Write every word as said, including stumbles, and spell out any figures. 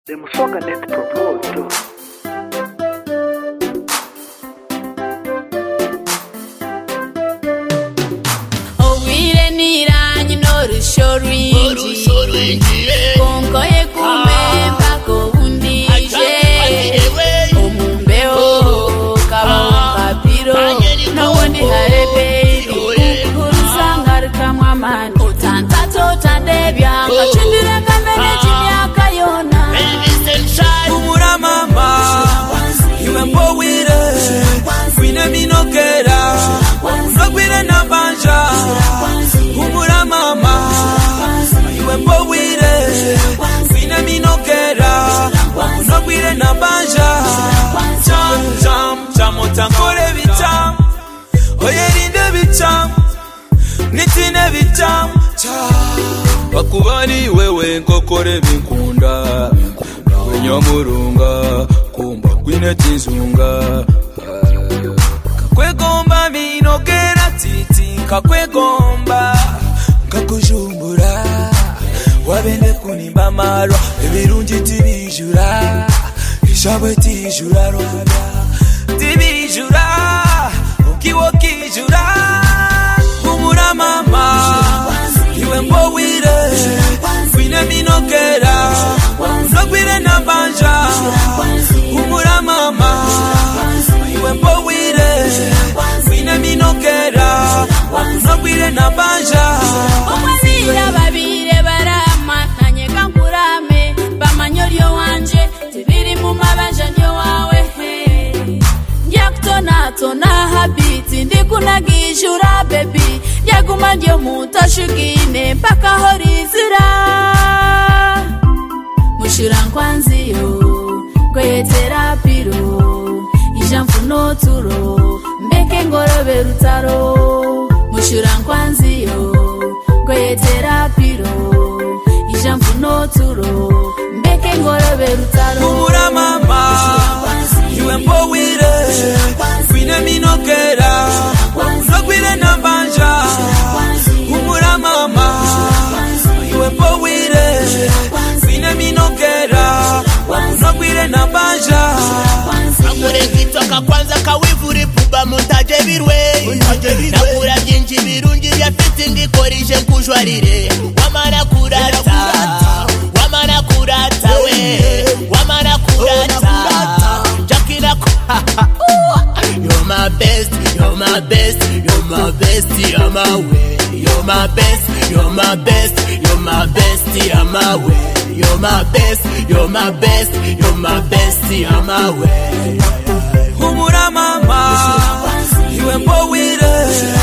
Demuswaga net promoto. Owire niranyi n'orushoringi konkoye kumemba ko undije omumbeho kabonga piro nawoni hare baby kurusanga rikamwa mani utantato tandebya ngachindire kamene chimyaka yona Humura mama Iwe mbowire Kwine minokera Unogwire nabanja Humura mama Iwe mbowire Kwine minokera Unogwire nabanja Jam jam jam Otankore bitam Oyerinde bitam Nitine bitam Bakubani wewe nkokore binkunda Nyamurunga kumba kwine tizunga kakwegomba minogera titi kakwegomba kakujumbura wabene kunimba marwa ebirungi tibijura kishabwe tijura rwabya tibijura ukiwo kijura humura mama iwe mbowire kwine minogera Unogwire nabanja Humura mama Iwe mbowire Kwine minokera Unogwire nabanja Omwazira babire barama Nanyeka nkurame Bamanyoryo wanje Tibiri mu mabanja nyo wawe Ndyakutona tona habiti Ndikunagishura baby Ndyaguma ndio mutoshugine Mpaka horizira Mushura nkwanziyo Kwetera piro Ijamfuno turo Mbeke ngorobe rutaro Mushura nkwanziyo Kwetera piro Ijamfuno turo Mbeke ngorobe rutaro Humura mama Iwe mbowire Kwine minokera Unogwire nabanja Humura mama Iwe mbowire Kwine minokera Unogwire nabanja Akure kitoka kwanza kawivuri puba muntaje birwe Nakura byinji birungi ya fitting korije nkujwarire Wamana kurata Wamana kurata we Wamana kurata Jakina ku You're my best, you're my best, you're my best, you're my way. You're my best, you're my best, you're my best, you're my way. You're my best, you're my best, you're my best, you're my way. Humura mama Iwe mbowire